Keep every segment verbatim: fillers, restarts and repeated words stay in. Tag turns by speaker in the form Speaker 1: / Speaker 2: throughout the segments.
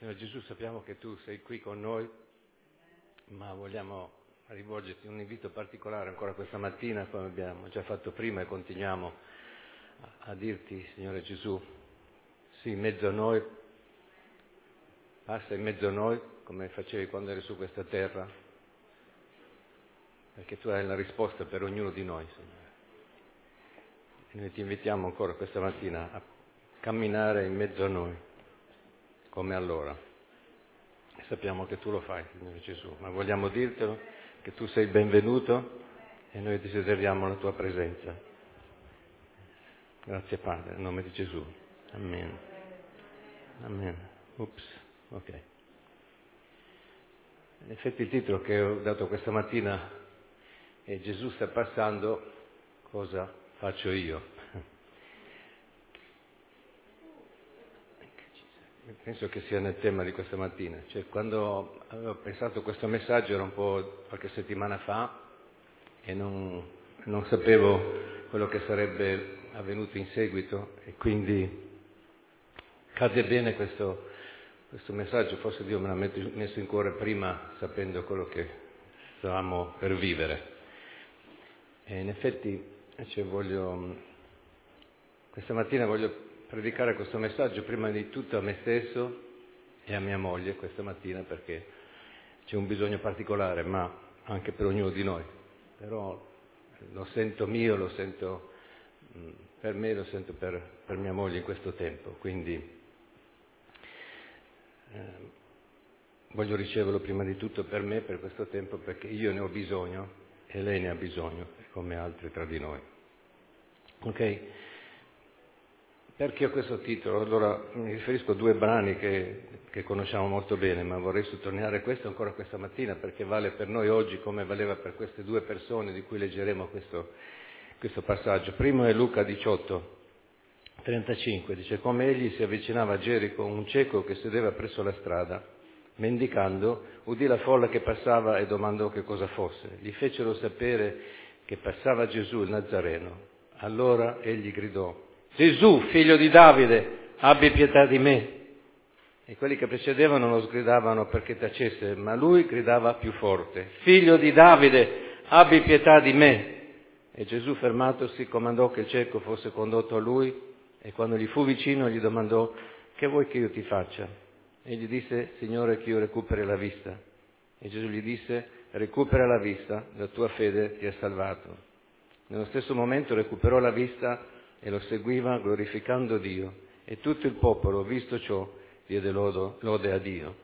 Speaker 1: Signore Gesù, sappiamo che tu sei qui con noi, ma vogliamo rivolgerti un invito particolare ancora questa mattina, come abbiamo già fatto prima e continuiamo a, a dirti, Signore Gesù, sì, in mezzo a noi, passa in mezzo a noi, come facevi quando eri su questa terra, perché tu hai la risposta per ognuno di noi, Signore. E noi ti invitiamo ancora questa mattina a camminare in mezzo a noi, come allora. E sappiamo che tu lo fai, Signore Gesù, ma vogliamo dirtelo che tu sei benvenuto e noi desideriamo la tua presenza. Grazie Padre, nel nome di Gesù. Amen. Amen. Ups, ok. In effetti il titolo che ho dato questa mattina è Gesù sta passando, cosa faccio io? Penso che sia nel tema di questa mattina. Cioè, quando avevo pensato a questo messaggio era un po' qualche settimana fa e non, non sapevo quello che sarebbe avvenuto in seguito e quindi cade bene questo, questo messaggio. Forse Dio me l'ha messo in cuore prima sapendo quello che stavamo per vivere. E in effetti cioè, voglio, questa mattina voglio predicare questo messaggio prima di tutto a me stesso e a mia moglie questa mattina perché c'è un bisogno particolare, ma anche per ognuno di noi. Però lo sento mio, lo sento per me, lo sento per, per mia moglie in questo tempo. Quindi eh, voglio riceverlo prima di tutto per me, per questo tempo, perché io ne ho bisogno e lei ne ha bisogno, come altri tra di noi. Ok? Perché ho questo titolo? Allora mi riferisco a due brani che, che conosciamo molto bene, ma vorrei sottolineare questo ancora questa mattina perché vale per noi oggi come valeva per queste due persone di cui leggeremo questo, questo passaggio. Primo è Luca diciotto, trentacinque, dice: come egli si avvicinava a Gerico, un cieco che sedeva presso la strada, mendicando, udì la folla che passava e domandò che cosa fosse. Gli fecero sapere che passava Gesù il Nazareno. Allora egli gridò: Gesù, figlio di Davide, abbi pietà di me. E quelli che precedevano lo sgridavano perché tacesse, ma lui gridava più forte: figlio di Davide, abbi pietà di me. E Gesù, fermatosi, comandò che il cieco fosse condotto a lui e quando gli fu vicino gli domandò: che vuoi che io ti faccia? E gli disse: Signore, che io recuperi la vista. E Gesù gli disse: recupera la vista, la tua fede ti ha salvato. Nello stesso momento recuperò la vista e lo seguiva glorificando Dio, e tutto il popolo, visto ciò, diede lodo, lode a Dio.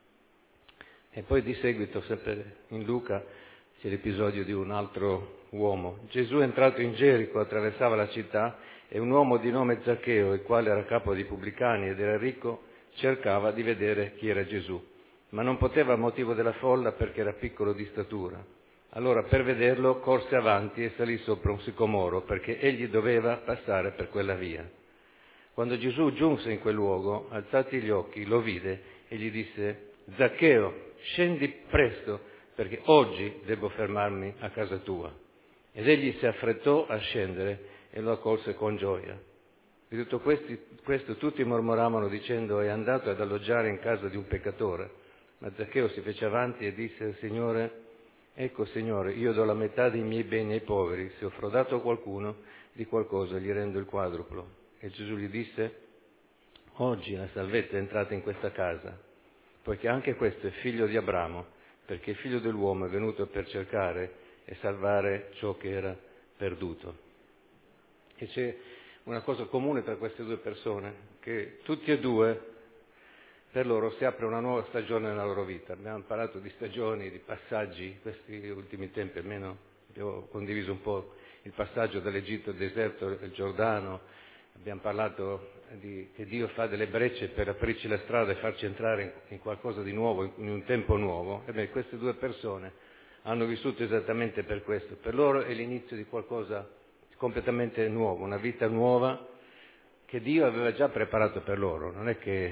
Speaker 1: E poi di seguito, sempre in Luca, c'è l'episodio di un altro uomo. Gesù, entrato in Gerico, attraversava la città e un uomo di nome Zaccheo, il quale era capo dei pubblicani ed era ricco, cercava di vedere chi era Gesù, ma non poteva a motivo della folla perché era piccolo di statura. Allora, per vederlo, corse avanti e salì sopra un sicomoro, perché egli doveva passare per quella via. Quando Gesù giunse in quel luogo, alzati gli occhi, lo vide e gli disse: Zaccheo, scendi presto, perché oggi devo fermarmi a casa tua. Ed egli si affrettò a scendere e lo accolse con gioia. Di tutto questi, questo tutti mormoravano dicendo: è andato ad alloggiare in casa di un peccatore. Ma Zaccheo si fece avanti e disse al Signore: ecco, Signore, io do la metà dei miei beni ai poveri, se ho frodato a qualcuno di qualcosa gli rendo il quadruplo. E Gesù gli disse: oggi la salvezza è entrata in questa casa, poiché anche questo è figlio di Abramo, perché il figlio dell'uomo è venuto per cercare e salvare ciò che era perduto. E c'è una cosa comune tra queste due persone, che tutti e due, per loro si apre una nuova stagione nella loro vita. Abbiamo parlato di stagioni, di passaggi, questi ultimi tempi almeno abbiamo condiviso un po' il passaggio dall'Egitto al deserto, al Giordano, abbiamo parlato di che Dio fa delle brecce per aprirci la strada e farci entrare in, in qualcosa di nuovo, in, in un tempo nuovo. E beh, queste due persone hanno vissuto esattamente per questo. Per loro è l'inizio di qualcosa completamente nuovo, una vita nuova che Dio aveva già preparato per loro. Non è che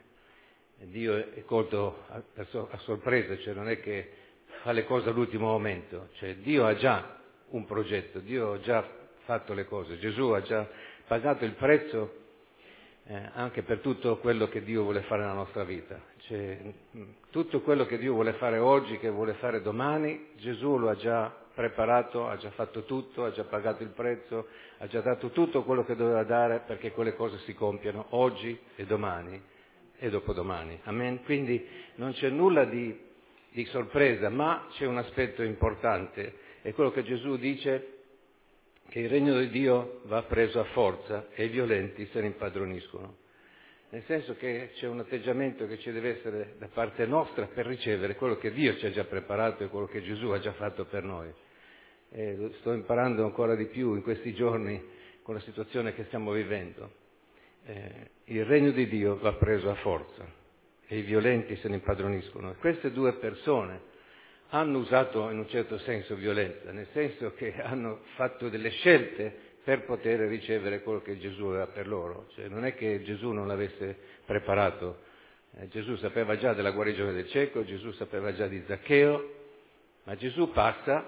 Speaker 1: Dio è colto a, a sorpresa, cioè non è che fa le cose all'ultimo momento, cioè Dio ha già un progetto, Dio ha già fatto le cose, Gesù ha già pagato il prezzo eh, anche per tutto quello che Dio vuole fare nella nostra vita. Cioè, tutto quello che Dio vuole fare oggi, che vuole fare domani, Gesù lo ha già preparato, ha già fatto tutto, ha già pagato il prezzo, ha già dato tutto quello che doveva dare perché quelle cose si compiano oggi e domani e dopodomani. Amen? Quindi non c'è nulla di, di sorpresa, ma c'è un aspetto importante, è quello che Gesù dice, che il regno di Dio va preso a forza e i violenti se ne impadroniscono. Nel senso che c'è un atteggiamento che ci deve essere da parte nostra per ricevere quello che Dio ci ha già preparato e quello che Gesù ha già fatto per noi. E lo sto imparando ancora di più in questi giorni con la situazione che stiamo vivendo. Eh, il regno di Dio va preso a forza e i violenti se ne impadroniscono. E queste due persone hanno usato in un certo senso violenza, nel senso che hanno fatto delle scelte per poter ricevere quello che Gesù aveva per loro. Cioè, non è che Gesù non l'avesse preparato, eh, Gesù sapeva già della guarigione del cieco, Gesù sapeva già di Zaccheo, ma Gesù passa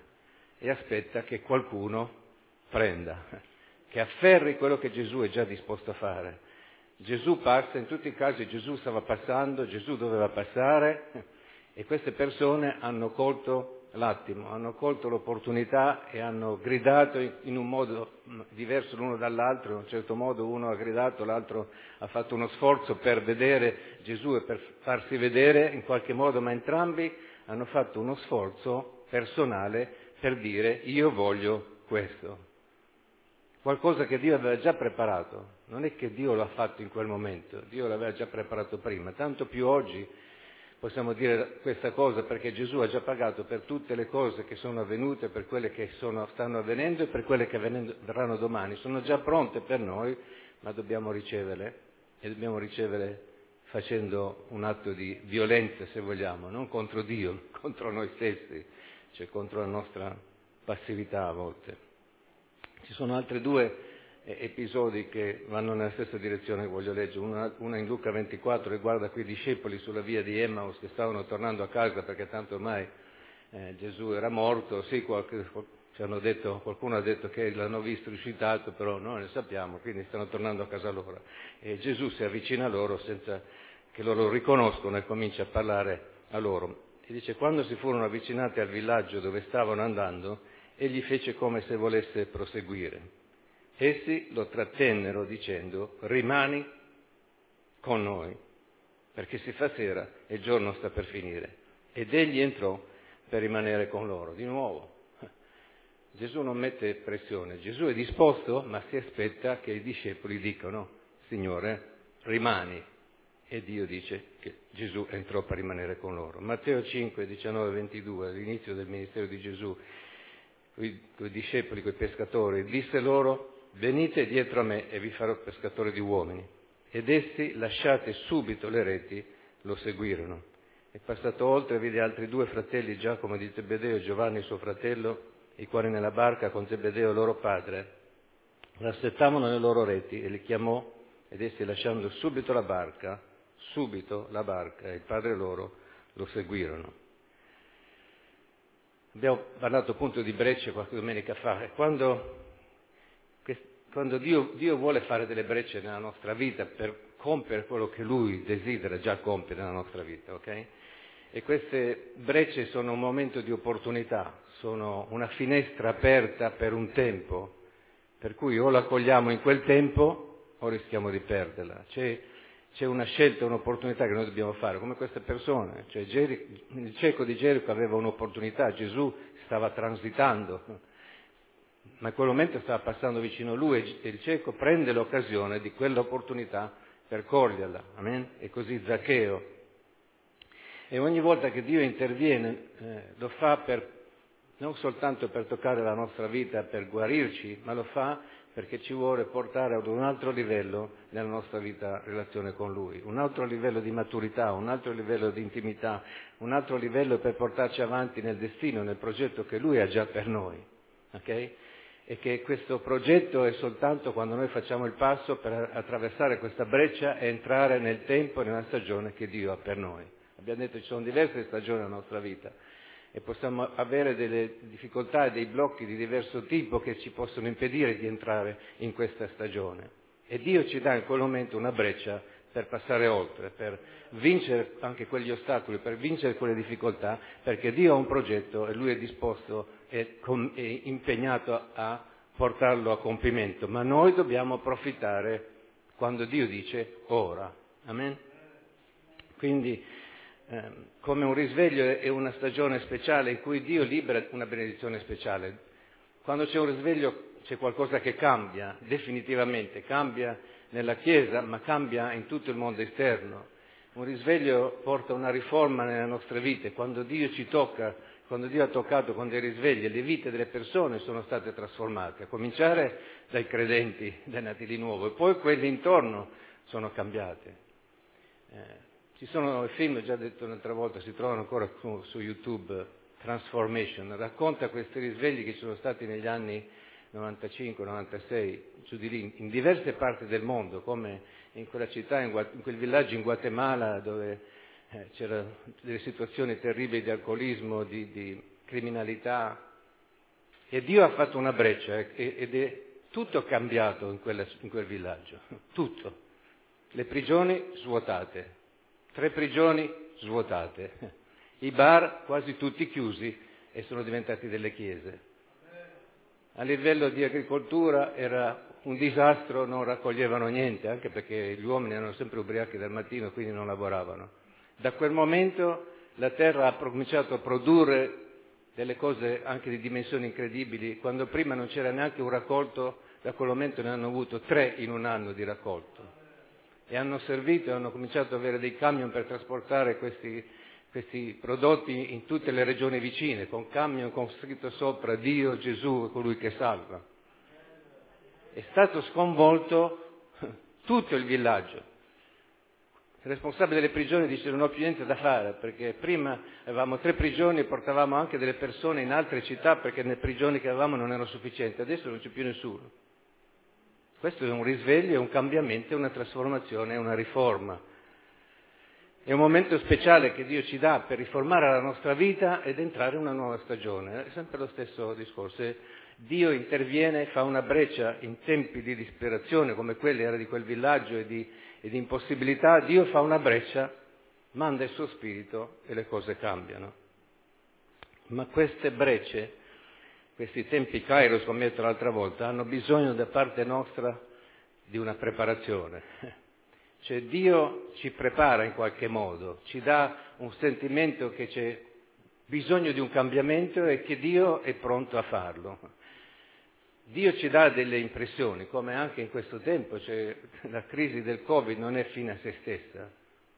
Speaker 1: e aspetta che qualcuno prenda, che afferri quello che Gesù è già disposto a fare. Gesù passa, in tutti i casi Gesù stava passando, Gesù doveva passare, e queste persone hanno colto l'attimo, hanno colto l'opportunità e hanno gridato in un modo diverso l'uno dall'altro. In un certo modo uno ha gridato, l'altro ha fatto uno sforzo per vedere Gesù e per farsi vedere in qualche modo, ma entrambi hanno fatto uno sforzo personale per dire io voglio questo. Qualcosa che Dio aveva già preparato, non è che Dio l'ha fatto in quel momento, Dio l'aveva già preparato prima, tanto più oggi possiamo dire questa cosa perché Gesù ha già pagato per tutte le cose che sono avvenute, per quelle che sono, stanno avvenendo e per quelle che verranno domani. Sono già pronte per noi, ma dobbiamo riceverle e dobbiamo riceverle facendo un atto di violenza, se vogliamo, non contro Dio, contro noi stessi, cioè contro la nostra passività a volte. Ci sono altri due episodi che vanno nella stessa direzione che voglio leggere. Una, una in Luca ventiquattro riguarda quei discepoli sulla via di Emmaus che stavano tornando a casa perché tanto ormai eh, Gesù era morto. Sì, qualche, ci hanno detto, qualcuno ha detto che l'hanno visto risuscitato, però noi ne sappiamo, quindi stanno tornando a casa loro. E Gesù si avvicina a loro senza che loro lo riconoscono e comincia a parlare a loro. E dice, quando si furono avvicinati al villaggio dove stavano andando, egli fece come se volesse proseguire. Essi lo trattennero dicendo, rimani con noi, perché si fa sera e il giorno sta per finire. Ed egli entrò per rimanere con loro. Di nuovo, Gesù non mette pressione, Gesù è disposto, ma si aspetta che i discepoli dicano, Signore, rimani. E Dio dice che Gesù entrò per rimanere con loro. Matteo cinque, diciannove, ventidue, all'inizio del ministero di Gesù, quei discepoli, quei pescatori, disse loro, venite dietro a me e vi farò pescatori di uomini. Ed essi, lasciate subito le reti, lo seguirono. E passato oltre vide altri due fratelli, Giacomo di Zebedeo e Giovanni suo fratello, i quali nella barca con Zebedeo loro padre l'aspettavano nelle loro reti, e li chiamò, ed essi lasciando subito la barca, subito la barca e il padre loro lo seguirono. Abbiamo parlato appunto di brecce qualche domenica fa, e quando Quando Dio, Dio vuole fare delle brecce nella nostra vita per compiere quello che Lui desidera già compiere nella nostra vita, ok? E queste brecce sono un momento di opportunità, sono una finestra aperta per un tempo, per cui o la cogliamo in quel tempo o rischiamo di perderla. C'è, c'è una scelta, un'opportunità che noi dobbiamo fare, come queste persone. Cioè, Geri, il cieco di Gerico aveva un'opportunità, Gesù stava transitando, ma in quel momento stava passando vicino a lui e il cieco prende l'occasione di quell'opportunità per coglierla. Amen? E così Zaccheo. E ogni volta che Dio interviene eh, lo fa per, non soltanto per toccare la nostra vita, per guarirci, ma lo fa perché ci vuole portare ad un altro livello nella nostra vita, relazione con Lui, un altro livello di maturità, un altro livello di intimità, un altro livello per portarci avanti nel destino, nel progetto che Lui ha già per noi. Ok? E che questo progetto è soltanto quando noi facciamo il passo per attraversare questa breccia e entrare nel tempo e nella stagione che Dio ha per noi. Abbiamo detto che ci sono diverse stagioni nella nostra vita e possiamo avere delle difficoltà e dei blocchi di diverso tipo che ci possono impedire di entrare in questa stagione. E Dio ci dà in quel momento una breccia per passare oltre, per vincere anche quegli ostacoli, per vincere quelle difficoltà, perché Dio ha un progetto e Lui è disposto e è impegnato a portarlo a compimento. Ma noi dobbiamo approfittare quando Dio dice ora. Amen? Quindi, eh, come un risveglio è una stagione speciale in cui Dio libera una benedizione speciale. Quando c'è un risveglio c'è qualcosa che cambia, definitivamente, cambia nella Chiesa, ma cambia in tutto il mondo esterno. Un risveglio porta una riforma nelle nostre vite. Quando Dio ci tocca, quando Dio ha toccato con dei risvegli, le vite delle persone sono state trasformate, a cominciare dai credenti, dai nati di nuovo, e poi quelli intorno sono cambiate. Eh, ci sono film, ho già detto un'altra volta, si trovano ancora su, su YouTube, Transformation, racconta questi risvegli che ci sono stati negli anni novantacinque novantasei, giù di lì, in diverse parti del mondo, come in quella città, in, in quel villaggio in Guatemala dove eh, c'erano delle situazioni terribili di alcolismo, di, di criminalità, e Dio ha fatto una breccia eh, ed è tutto cambiato in, quella, in quel villaggio, tutto. Le prigioni svuotate, tre prigioni svuotate, i bar quasi tutti chiusi e sono diventati delle chiese. A livello di agricoltura era un disastro, non raccoglievano niente, anche perché gli uomini erano sempre ubriachi dal mattino e quindi non lavoravano. Da quel momento la terra ha cominciato a produrre delle cose anche di dimensioni incredibili. Quando prima non c'era neanche un raccolto, da quel momento ne hanno avuto tre in un anno di raccolto. E hanno servito, hanno cominciato ad avere dei camion per trasportare questi questi prodotti in tutte le regioni vicine, con camion con scritto sopra Dio, Gesù è colui che salva. È stato sconvolto tutto il villaggio. Il responsabile delle prigioni dice non ho più niente da fare, perché prima avevamo tre prigioni e portavamo anche delle persone in altre città perché nelle prigioni che avevamo non erano sufficienti, adesso non c'è più nessuno. Questo è un risveglio, è un cambiamento, è una trasformazione, è una riforma. È un momento speciale che Dio ci dà per riformare la nostra vita ed entrare in una nuova stagione. È sempre lo stesso discorso. Dio interviene, fa una breccia in tempi di disperazione come quelli era di quel villaggio e di, e di impossibilità. Dio fa una breccia, manda il suo spirito e le cose cambiano. Ma queste brecce, questi tempi Kairos, come ho detto l'altra volta, hanno bisogno da parte nostra di una preparazione. Cioè Dio ci prepara in qualche modo, ci dà un sentimento che c'è bisogno di un cambiamento e che Dio è pronto a farlo. Dio ci dà delle impressioni, come anche in questo tempo, cioè la crisi del Covid non è fine a se stessa.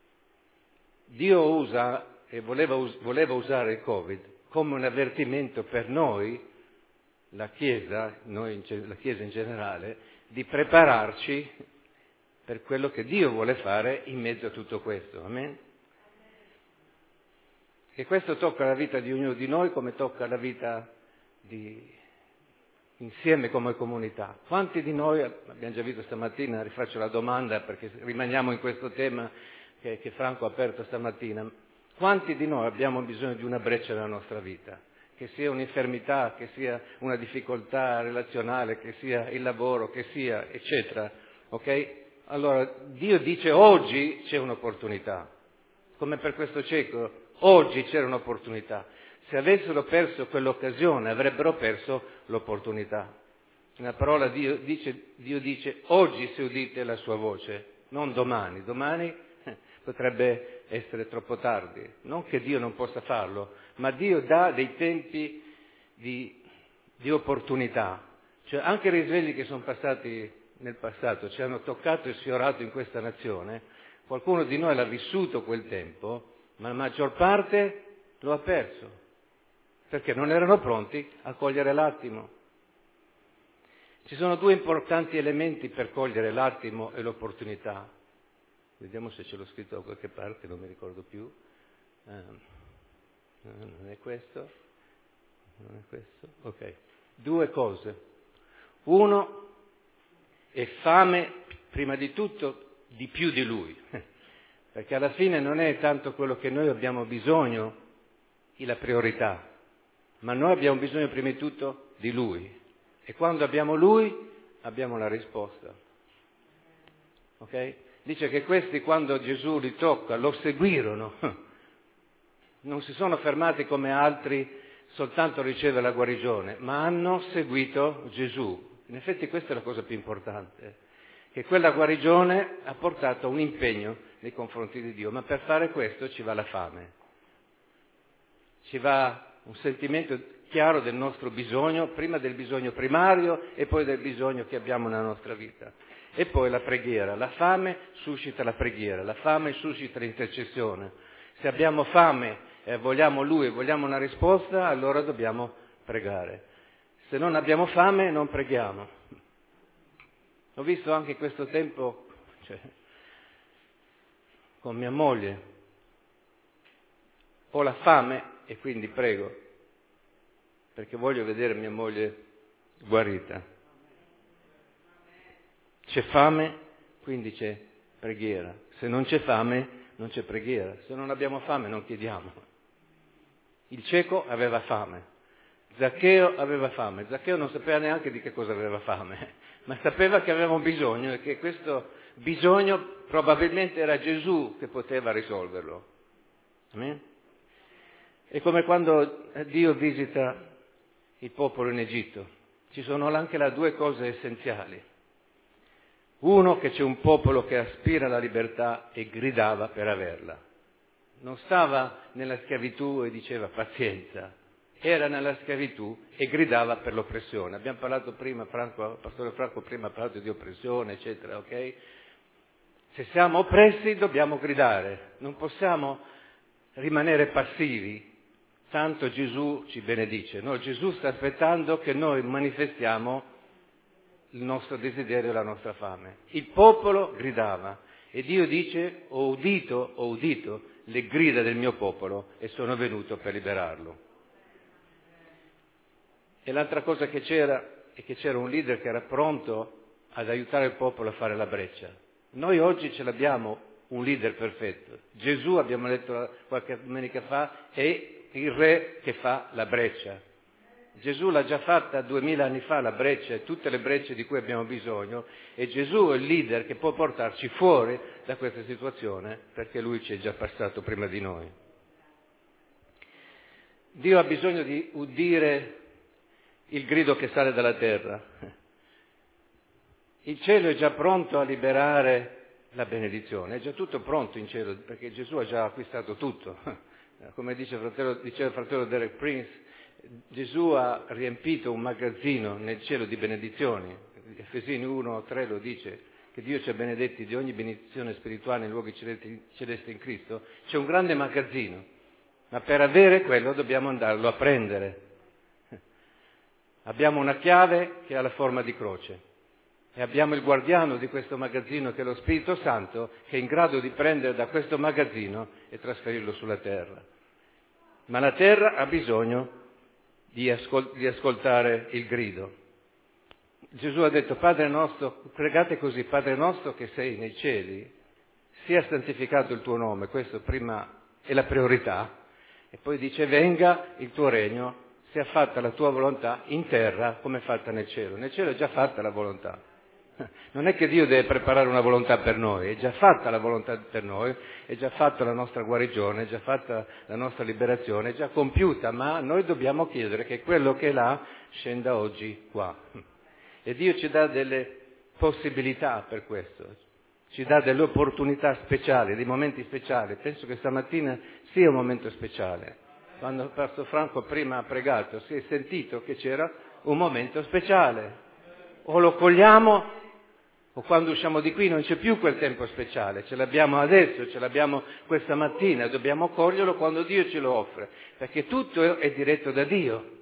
Speaker 1: Dio usa e voleva, voleva usare il Covid come un avvertimento per noi, la Chiesa, noi, la Chiesa in generale, di prepararci per quello che Dio vuole fare in mezzo a tutto questo. Amen? E questo tocca la vita di ognuno di noi come tocca la vita di insieme come comunità. Quanti di noi, abbiamo già visto stamattina, rifaccio la domanda perché rimaniamo in questo tema che, che Franco ha aperto stamattina, quanti di noi abbiamo bisogno di una breccia nella nostra vita? Che sia un'infermità, che sia una difficoltà relazionale, che sia il lavoro, che sia eccetera, ok? Allora, Dio dice oggi c'è un'opportunità, come per questo cieco, oggi c'era un'opportunità. Se avessero perso quell'occasione avrebbero perso l'opportunità. Nella parola Dio dice, Dio dice oggi se udite la sua voce, non domani. Domani eh, potrebbe essere troppo tardi. Non che Dio non possa farlo, ma Dio dà dei tempi di, di opportunità. Cioè anche i risvegli che sono passati nel passato ci hanno toccato e sfiorato in questa nazione, qualcuno di noi l'ha vissuto quel tempo, ma la maggior parte lo ha perso, perché non erano pronti a cogliere l'attimo. Ci sono due importanti elementi per cogliere l'attimo e l'opportunità. Vediamo se ce l'ho scritto da qualche parte, non mi ricordo più. Eh, non è questo? Non è questo? Ok. Due cose. Uno, e fame, prima di tutto, di più di Lui, perché alla fine non è tanto quello che noi abbiamo bisogno la priorità, ma noi abbiamo bisogno prima di tutto di Lui, e quando abbiamo Lui abbiamo la risposta. ok? Dice che questi, quando Gesù li tocca, lo seguirono. Non si sono fermati come altri soltanto a ricevere la guarigione, ma hanno seguito Gesù. In effetti questa è la cosa più importante, che quella guarigione ha portato un impegno nei confronti di Dio, ma per fare questo ci va la fame. Ci va un sentimento chiaro del nostro bisogno, prima del bisogno primario e poi del bisogno che abbiamo nella nostra vita. E poi la preghiera. La fame suscita la preghiera, la fame suscita l'intercessione. Se abbiamo fame e vogliamo Lui e vogliamo una risposta, allora dobbiamo pregare. Se non abbiamo fame, non preghiamo. Ho visto anche questo tempo, cioè, con mia moglie. Ho la fame e quindi prego, perché voglio vedere mia moglie guarita. C'è fame, quindi c'è preghiera. Se non c'è fame, non c'è preghiera. Se non abbiamo fame, non chiediamo. Il cieco aveva fame. Zaccheo aveva fame. Zaccheo non sapeva neanche di che cosa aveva fame, ma sapeva che aveva un bisogno e che questo bisogno probabilmente era Gesù che poteva risolverlo. Amen? È come quando Dio visita il popolo in Egitto. Ci sono anche là due cose essenziali. Uno, che c'è un popolo che aspira alla libertà e gridava per averla. Non stava nella schiavitù e diceva pazienza, era nella schiavitù e gridava per l'oppressione. Abbiamo parlato prima, Franco, Pastore Franco prima ha parlato di oppressione, eccetera, ok? Se siamo oppressi dobbiamo gridare, non possiamo rimanere passivi. Tanto Gesù ci benedice. No, Gesù sta aspettando che noi manifestiamo il nostro desiderio e la nostra fame. Il popolo gridava e Dio dice: ho udito, ho udito le grida del mio popolo e sono venuto per liberarlo. E l'altra cosa che c'era è che c'era un leader che era pronto ad aiutare il popolo a fare la breccia. Noi oggi ce l'abbiamo un leader perfetto. Gesù, abbiamo letto qualche domenica fa, è il re che fa la breccia. Gesù l'ha già fatta duemila anni fa la breccia e tutte le brecce di cui abbiamo bisogno, e Gesù è il leader che può portarci fuori da questa situazione perché Lui ci è già passato prima di noi. Dio ha bisogno di udire il grido che sale dalla terra. Il cielo è già pronto a liberare la benedizione, è già tutto pronto in cielo perché Gesù ha già acquistato tutto. Come dice il fratello, diceva il fratello Derek Prince, Gesù ha riempito un magazzino nel cielo di benedizioni. Efesini uno tre lo dice, che Dio ci ha benedetti di ogni benedizione spirituale nei luoghi celesti in Cristo. C'è un grande magazzino, ma per avere quello dobbiamo andarlo a prendere. Abbiamo una chiave che ha la forma di croce e abbiamo il guardiano di questo magazzino che è lo Spirito Santo, che è in grado di prendere da questo magazzino e trasferirlo sulla terra. Ma la terra ha bisogno di, ascol- di ascoltare il grido. Gesù ha detto: Padre nostro, pregate così: Padre nostro che sei nei cieli, sia santificato il tuo nome. Questo prima è la priorità. E poi dice: venga il tuo regno, sia fatta la tua volontà in terra come è fatta nel cielo. Nel cielo è già fatta la volontà. Non è che Dio deve preparare una volontà per noi, è già fatta la volontà per noi, è già fatta la nostra guarigione, è già fatta la nostra liberazione, è già compiuta, ma noi dobbiamo chiedere che quello che è là scenda oggi qua. E Dio ci dà delle possibilità per questo, ci dà delle opportunità speciali, dei momenti speciali. Penso che stamattina sia un momento speciale. Quando il Pastor Franco prima ha pregato, si è sentito che c'era un momento speciale. O lo cogliamo, o quando usciamo di qui non c'è più quel tempo speciale, ce l'abbiamo adesso, ce l'abbiamo questa mattina, dobbiamo coglierlo quando Dio ce lo offre, perché tutto è diretto da Dio.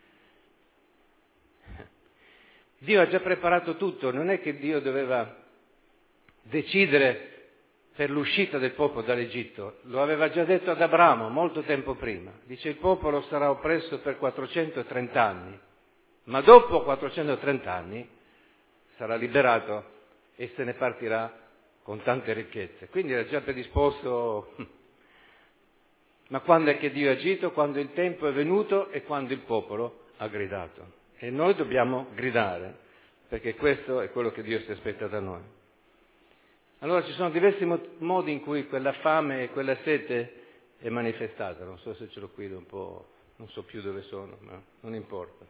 Speaker 1: Dio ha già preparato tutto, non è che Dio doveva decidere per l'uscita del popolo dall'Egitto, lo aveva già detto ad Abramo molto tempo prima. Dice: il popolo sarà oppresso per quattrocentotrenta anni, ma dopo quattrocentotrenta anni sarà liberato e se ne partirà con tante ricchezze. Quindi era già predisposto. Ma quando è che Dio ha agito? Quando il tempo è venuto e quando il popolo ha gridato. E noi dobbiamo gridare, perché questo è quello che Dio si aspetta da noi. Allora ci sono diversi modi in cui quella fame e quella sete è manifestata. Non so se ce l'ho qui da un po', non so più dove sono, ma non importa.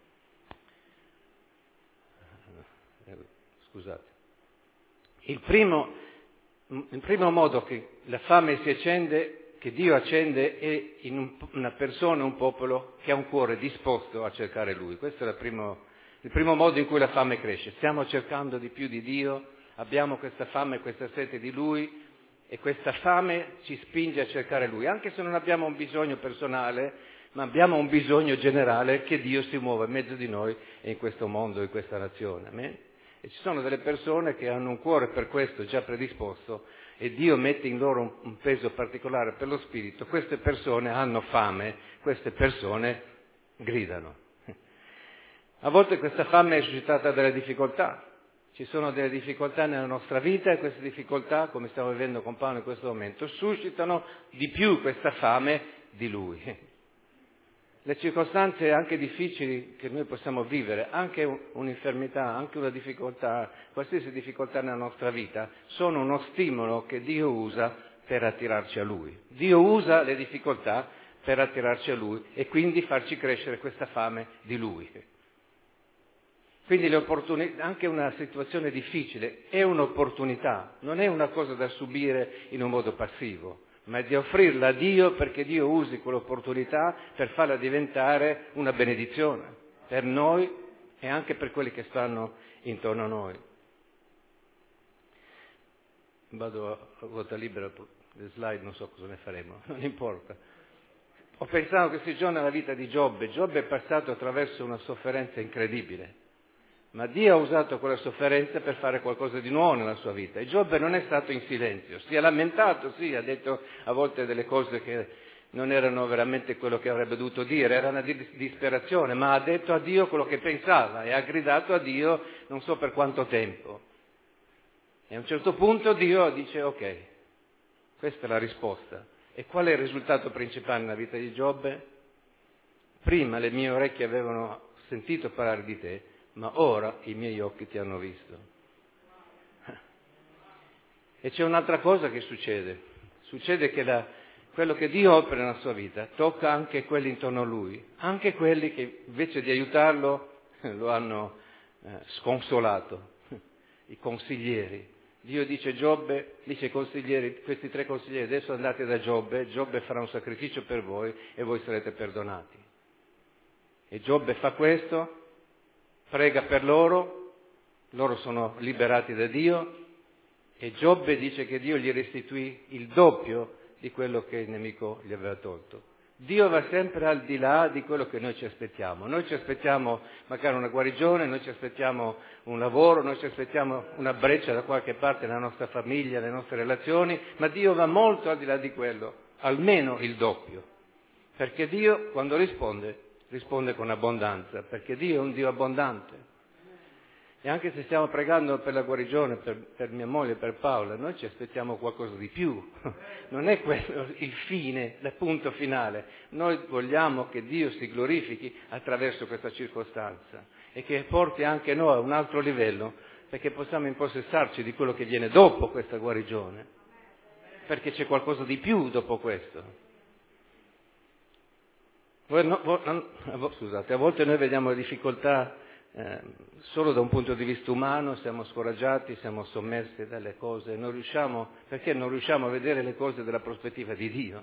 Speaker 1: Scusate. Il primo, il primo modo che la fame si accende, che Dio accende, è in un, una persona, un popolo che ha un cuore disposto a cercare Lui. Questo è il primo, il primo modo in cui la fame cresce. Stiamo cercando di più di Dio, abbiamo questa fame e questa sete di Lui e questa fame ci spinge a cercare Lui, anche se non abbiamo un bisogno personale, ma abbiamo un bisogno generale che Dio si muova in mezzo di noi e in questo mondo, in questa nazione. Amen? E ci sono delle persone che hanno un cuore per questo già predisposto e Dio mette in loro un, un peso particolare per lo spirito. Queste persone hanno fame, queste persone gridano. A volte questa fame è suscitata dalle difficoltà. Ci sono delle difficoltà nella nostra vita e queste difficoltà, come stiamo vivendo con Paolo in questo momento, suscitano di più questa fame di Lui. Le circostanze anche difficili che noi possiamo vivere, anche un'infermità, anche una difficoltà, qualsiasi difficoltà nella nostra vita, sono uno stimolo che Dio usa per attirarci a Lui. Dio usa le difficoltà per attirarci a Lui e quindi farci crescere questa fame di Lui. Quindi le opportunità, anche una situazione difficile è un'opportunità, non è una cosa da subire in un modo passivo, ma è di offrirla a Dio perché Dio usi quell'opportunità per farla diventare una benedizione per noi e anche per quelli che stanno intorno a noi. Vado a ruota libera, le slide non so cosa ne faremo, non importa. Ho pensato questi giorni alla vita di Giobbe. Giobbe è passato attraverso una sofferenza incredibile. Ma Dio ha usato quella sofferenza per fare qualcosa di nuovo nella sua vita. E Giobbe non è stato in silenzio, si è lamentato, sì, ha detto a volte delle cose che non erano veramente quello che avrebbe dovuto dire, era una disperazione, ma ha detto a Dio quello che pensava e ha gridato a Dio non so per quanto tempo. E a un certo punto Dio dice ok, questa è la risposta. E qual è il risultato principale nella vita di Giobbe? Prima le mie orecchie avevano sentito parlare di te, ma ora i miei occhi ti hanno visto. E c'è un'altra cosa che succede. Succede che la, quello che Dio opera nella sua vita tocca anche quelli intorno a Lui, anche quelli che invece di aiutarlo lo hanno eh, sconsolato, i consiglieri. Dio dice Giobbe, dice ai consiglieri, questi tre consiglieri, adesso andate da Giobbe, Giobbe farà un sacrificio per voi e voi sarete perdonati. E Giobbe fa questo, prega per loro, loro sono liberati da Dio e Giobbe dice che Dio gli restituì il doppio di quello che il nemico gli aveva tolto. Dio va sempre al di là di quello che noi ci aspettiamo. Noi ci aspettiamo magari una guarigione, noi ci aspettiamo un lavoro, noi ci aspettiamo una breccia da qualche parte nella nostra famiglia, nelle nostre relazioni, ma Dio va molto al di là di quello, almeno il doppio. Perché Dio, quando risponde, risponde con abbondanza, perché Dio è un Dio abbondante. E anche se stiamo pregando per la guarigione, per, per mia moglie, per Paola, noi ci aspettiamo qualcosa di più. Non è quello il fine, il punto finale. Noi vogliamo che Dio si glorifichi attraverso questa circostanza e che porti anche noi a un altro livello, perché possiamo impossessarci di quello che viene dopo questa guarigione, perché c'è qualcosa di più dopo questo. Voi, no, voi, scusate, a volte noi vediamo le difficoltà Eh, solo da un punto di vista umano, siamo scoraggiati, siamo sommersi dalle cose, non riusciamo, perché non riusciamo a vedere le cose dalla prospettiva di Dio.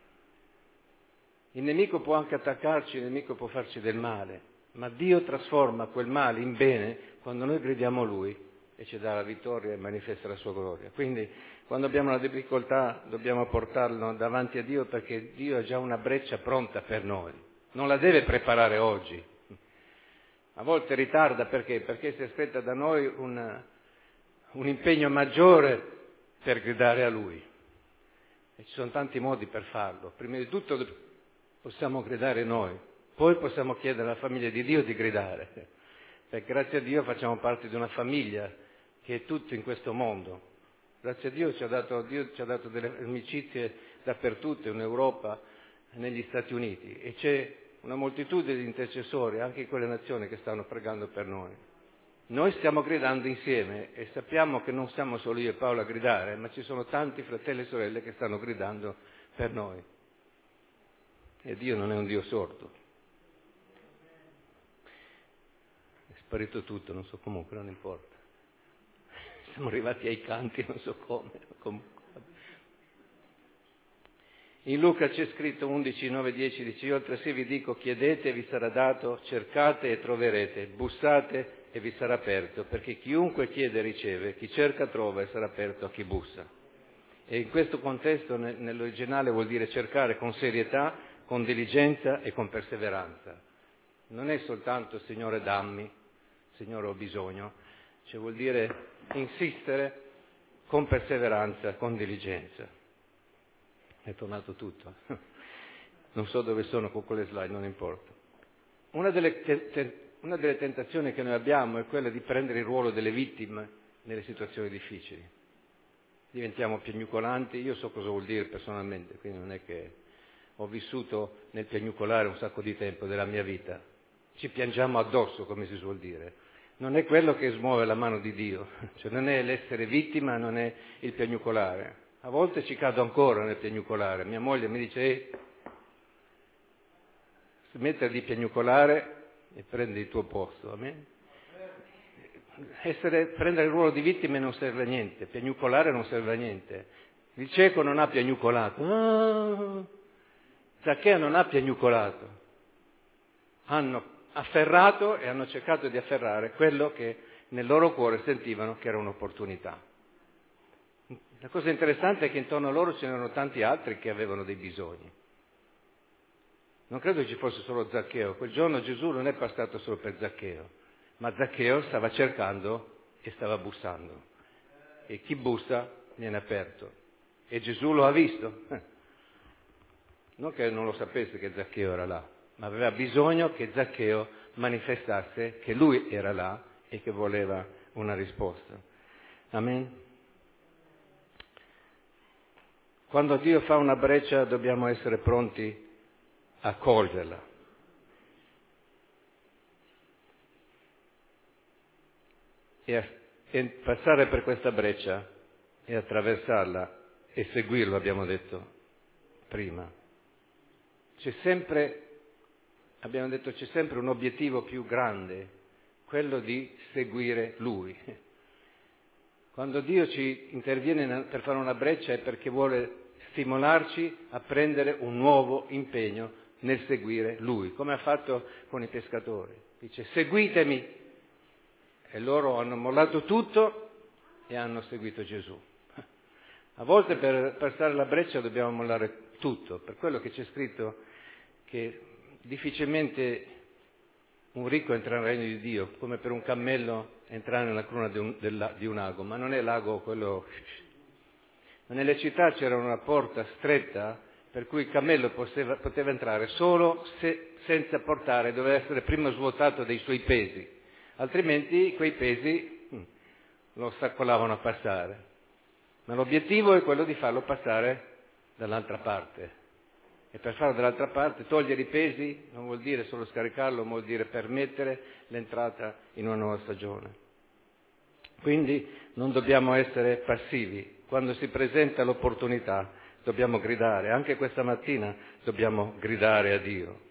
Speaker 1: Il nemico può anche attaccarci, il nemico può farci del male, ma Dio trasforma quel male in bene quando noi crediamo a Lui e ci dà la vittoria e manifesta la sua gloria. Quindi quando abbiamo una difficoltà dobbiamo portarlo davanti a Dio, perché Dio ha già una breccia pronta per noi, non la deve preparare oggi. A volte ritarda perché? Perché si aspetta da noi un, un impegno maggiore per gridare a Lui. E ci sono tanti modi per farlo. Prima di tutto possiamo gridare noi, poi possiamo chiedere alla famiglia di Dio di gridare. Perché grazie a Dio facciamo parte di una famiglia che è tutto in questo mondo. Grazie a Dio ci ha dato, Dio ci ha dato delle amicizie dappertutto, in Europa, negli Stati Uniti. E c'è una moltitudine di intercessori, anche in quelle nazioni, che stanno pregando per noi. Noi stiamo gridando insieme e sappiamo che non siamo solo io e Paolo a gridare, ma ci sono tanti fratelli e sorelle che stanno gridando per noi. E Dio non è un Dio sordo. È sparito tutto, non so comunque, non importa. Siamo arrivati ai canti, non so come. Comunque. In Luca c'è scritto undici, nove, dieci, dice: io altresì vi dico, chiedete e vi sarà dato, cercate e troverete, bussate e vi sarà aperto, perché chiunque chiede riceve, chi cerca trova e sarà aperto a chi bussa. E in questo contesto, nell'originale, vuol dire cercare con serietà, con diligenza e con perseveranza. Non è soltanto Signore dammi, Signore ho bisogno, cioè vuol dire insistere con perseveranza, con diligenza. È tornato tutto. Non so dove sono con quelle slide, non importa. Una delle, te- te- una delle tentazioni che noi abbiamo è quella di prendere il ruolo delle vittime nelle situazioni difficili. Diventiamo piagnucolanti, io so cosa vuol dire personalmente, quindi non è che ho vissuto nel piagnucolare un sacco di tempo della mia vita. Ci piangiamo addosso, come si suol dire. Non è quello che smuove la mano di Dio, cioè non è l'essere vittima, non è il piagnucolare. A volte ci cado ancora nel piagnucolare. Mia moglie mi dice: eh, smettere di piagnucolare e prendi il tuo posto. Amen? Essere, prendere il ruolo di vittime non serve a niente, piagnucolare non serve a niente. Il cieco non ha piagnucolato. Ah, Zaccheo non ha piagnucolato. Hanno afferrato e hanno cercato di afferrare quello che nel loro cuore sentivano che era un'opportunità. La cosa interessante è che intorno a loro c'erano tanti altri che avevano dei bisogni. Non credo ci fosse solo Zaccheo. Quel giorno Gesù non è passato solo per Zaccheo, ma Zaccheo stava cercando e stava bussando. E chi bussa viene aperto. E Gesù lo ha visto. Non che non lo sapesse che Zaccheo era là, ma aveva bisogno che Zaccheo manifestasse che lui era là e che voleva una risposta. Amen? Quando Dio fa una breccia dobbiamo essere pronti a coglierla. E, a, e passare per questa breccia e attraversarla e seguirlo, abbiamo detto prima. C'è sempre, abbiamo detto, c'è sempre un obiettivo più grande, quello di seguire Lui. Quando Dio ci interviene per fare una breccia è perché vuole stimolarci a prendere un nuovo impegno nel seguire Lui, come ha fatto con i pescatori. Dice: seguitemi. E loro hanno mollato tutto e hanno seguito Gesù. A volte per passare la breccia dobbiamo mollare tutto, per quello che c'è scritto che difficilmente un ricco entra nel regno di Dio, come per un cammello entrare nella cruna di un, del, di un ago, ma non è l'ago quello. Nelle città c'era una porta stretta per cui il cammello poteva, poteva entrare solo se, senza portare, doveva essere prima svuotato dei suoi pesi, altrimenti quei pesi hm, lo ostacolavano a passare. Ma l'obiettivo è quello di farlo passare dall'altra parte. E per farlo dall'altra parte, togliere i pesi non vuol dire solo scaricarlo, vuol dire permettere l'entrata in una nuova stagione. Quindi non dobbiamo essere passivi. Quando si presenta l'opportunità dobbiamo gridare. Anche questa mattina dobbiamo gridare a Dio.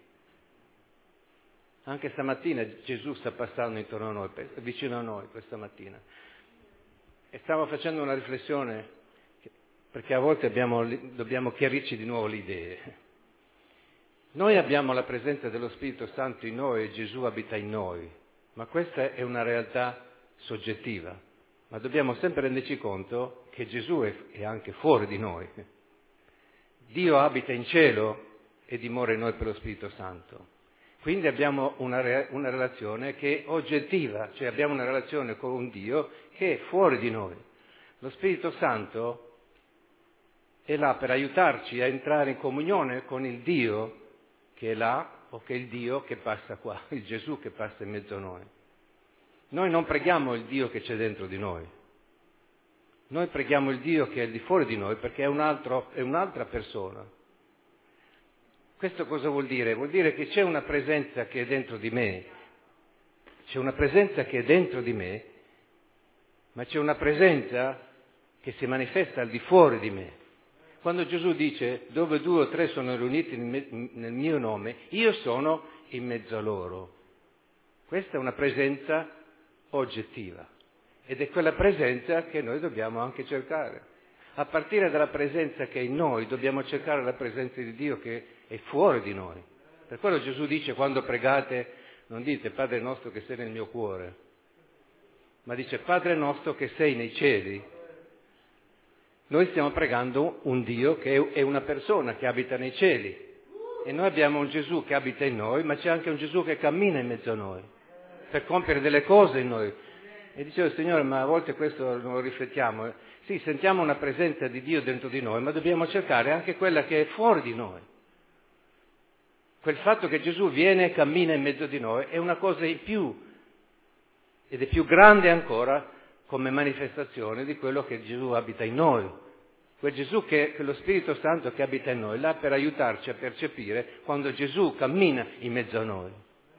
Speaker 1: Anche stamattina Gesù sta passando intorno a noi, vicino a noi questa mattina. E stavo facendo una riflessione, perché a volte abbiamo, dobbiamo chiarirci di nuovo le idee. Noi abbiamo la presenza dello Spirito Santo in noi e Gesù abita in noi, ma questa è una realtà soggettiva. Ma dobbiamo sempre renderci conto che Gesù è, è anche fuori di noi. Dio abita in cielo e dimora in noi per lo Spirito Santo. Quindi abbiamo una, re, una relazione che è oggettiva, cioè abbiamo una relazione con un Dio che è fuori di noi. Lo Spirito Santo è là per aiutarci a entrare in comunione con il Dio che è là o che è il Dio che passa qua, il Gesù che passa in mezzo a noi. Noi non preghiamo il Dio che c'è dentro di noi. Noi preghiamo il Dio che è al di fuori di noi perché è, un altro, è un'altra persona. Questo cosa vuol dire? Vuol dire che c'è una presenza che è dentro di me. C'è una presenza che è dentro di me, ma c'è una presenza che si manifesta al di fuori di me. Quando Gesù dice dove due o tre sono riuniti nel mio nome, io sono in mezzo a loro. Questa è una presenza oggettiva ed è quella presenza che noi dobbiamo anche cercare. A partire dalla presenza che è in noi dobbiamo cercare la presenza di Dio che è fuori di noi. Per quello Gesù dice quando pregate non dite Padre nostro che sei nel mio cuore, ma dice Padre nostro che sei nei cieli. Noi stiamo pregando un Dio che è una persona che abita nei cieli e noi abbiamo un Gesù che abita in noi, ma c'è anche un Gesù che cammina in mezzo a noi per compiere delle cose in noi. E dicevo Signore, ma a volte questo non lo riflettiamo. Sì, sentiamo una presenza di Dio dentro di noi, ma dobbiamo cercare anche quella che è fuori di noi. Quel fatto che Gesù viene e cammina in mezzo di noi è una cosa in più ed è più grande ancora come manifestazione di quello che Gesù abita in noi. Quel Gesù che, che lo Spirito Santo che abita in noi, là per aiutarci a percepire quando Gesù cammina in mezzo a noi.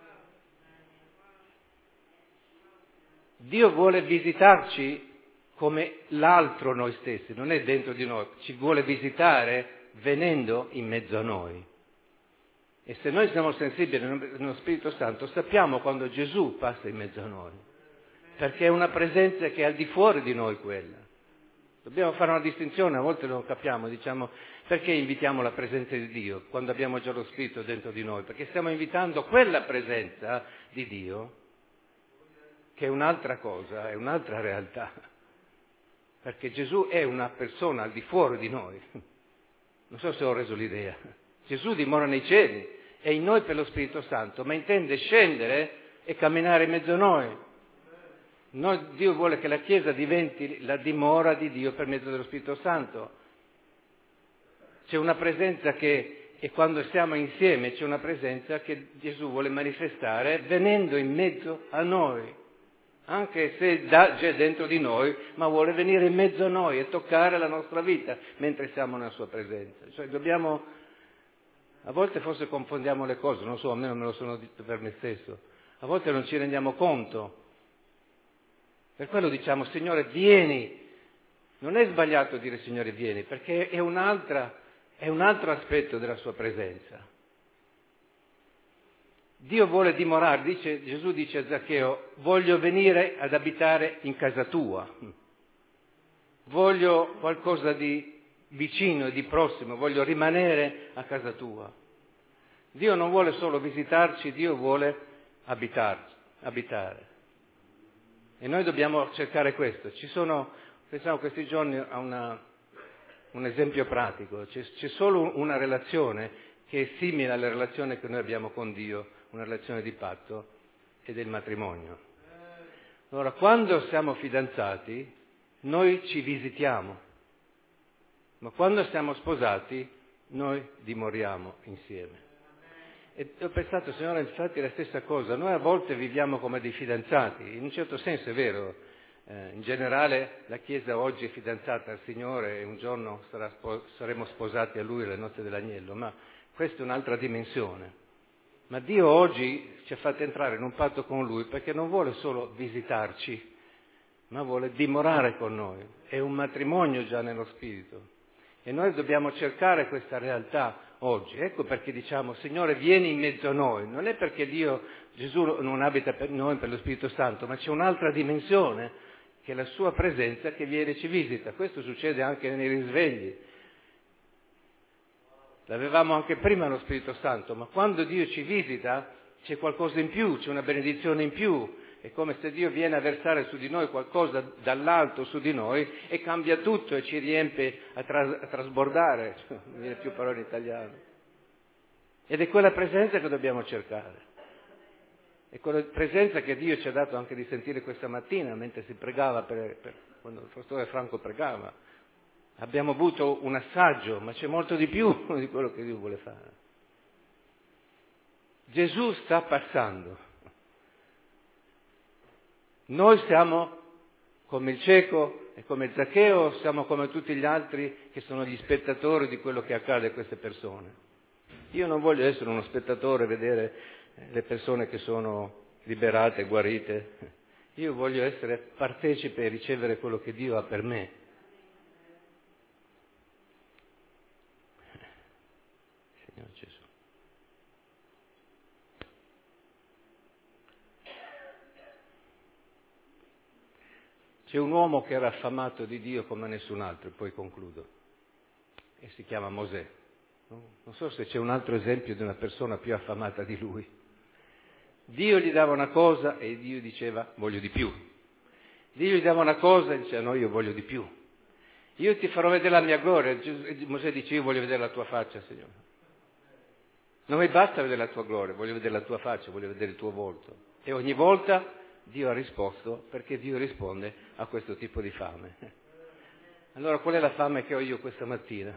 Speaker 1: Dio vuole visitarci come l'altro noi stessi, non è dentro di noi, ci vuole visitare venendo in mezzo a noi. E se noi siamo sensibili nello Spirito Santo, sappiamo quando Gesù passa in mezzo a noi. Perché è una presenza che è al di fuori di noi quella. Dobbiamo fare una distinzione, a volte non capiamo, diciamo, perché invitiamo la presenza di Dio quando abbiamo già lo Spirito dentro di noi? Perché stiamo invitando quella presenza di Dio, che è un'altra cosa, è un'altra realtà. Perché Gesù è una persona al di fuori di noi. Non so se ho reso l'idea. Gesù dimora nei cieli, è in noi per lo Spirito Santo, ma intende scendere e camminare in mezzo a noi. Noi, Dio vuole che la Chiesa diventi la dimora di Dio per mezzo dello Spirito Santo. C'è una presenza che, e quando siamo insieme, c'è una presenza che Gesù vuole manifestare venendo in mezzo a noi. Anche se già è dentro di noi, ma vuole venire in mezzo a noi e toccare la nostra vita mentre siamo nella sua presenza. Cioè dobbiamo, a volte forse confondiamo le cose, non so, almeno me lo sono detto per me stesso. A volte non ci rendiamo conto. Per quello diciamo, Signore, vieni. Non è sbagliato dire, Signore, vieni, perché è un'altra, è un altro aspetto della sua presenza. Dio vuole dimorare, dice, Gesù dice a Zaccheo, voglio venire ad abitare in casa tua. Voglio qualcosa di vicino e di prossimo, voglio rimanere a casa tua. Dio non vuole solo visitarci, Dio vuole abitarci, abitare. E noi dobbiamo cercare questo. Ci sono, pensiamo questi giorni a una, un esempio pratico. C'è, c'è solo una relazione che è simile alla relazione che noi abbiamo con Dio, una relazione di patto, ed è il matrimonio. Allora, quando siamo fidanzati, noi ci visitiamo, ma quando siamo sposati, noi dimoriamo insieme. E ho pensato, Signore, infatti è la stessa cosa. Noi a volte viviamo come dei fidanzati, in un certo senso è vero. Eh, in generale la Chiesa oggi è fidanzata al Signore e un giorno sarà spo- saremo sposati a Lui alla notte dell'agnello, ma questa è un'altra dimensione. Ma Dio oggi ci ha fatto entrare in un patto con Lui perché non vuole solo visitarci, ma vuole dimorare con noi. È un matrimonio già nello Spirito. E noi dobbiamo cercare questa realtà oggi. Ecco perché diciamo, Signore, vieni in mezzo a noi. Non è perché Dio, Gesù non abita per noi per lo Spirito Santo, ma c'è un'altra dimensione, che è la sua presenza che viene e ci visita. Questo succede anche nei risvegli. L'avevamo anche prima lo Spirito Santo, ma quando Dio ci visita c'è qualcosa in più, c'è una benedizione in più. È come se Dio viene a versare su di noi qualcosa dall'alto su di noi e cambia tutto e ci riempie a, tras- a trasbordare, non viene più parola in italiano. Ed è quella presenza che dobbiamo cercare. È quella presenza che Dio ci ha dato anche di sentire questa mattina mentre si pregava, per, per, quando il pastore Franco pregava. Abbiamo avuto un assaggio, ma c'è molto di più di quello che Dio vuole fare. Gesù sta passando. Noi siamo come il cieco e come Zaccheo, siamo come tutti gli altri che sono gli spettatori di quello che accade a queste persone. Io non voglio essere uno spettatore e vedere le persone che sono liberate, guarite. Io voglio essere partecipe e ricevere quello che Dio ha per me. Signore Gesù. C'è un uomo che era affamato di Dio come nessun altro, e poi concludo, e si chiama Mosè. Non so se c'è un altro esempio di una persona più affamata di lui. Dio gli dava una cosa e Dio diceva voglio di più. Dio gli dava una cosa e diceva no, io voglio di più. Io ti farò vedere la mia gloria. E Mosè dice io voglio vedere la tua faccia, Signore. Non mi basta vedere la tua gloria, voglio vedere la tua faccia, voglio vedere il tuo volto. E ogni volta Dio ha risposto, perché Dio risponde a questo tipo di fame. Allora qual è la fame che ho io questa mattina?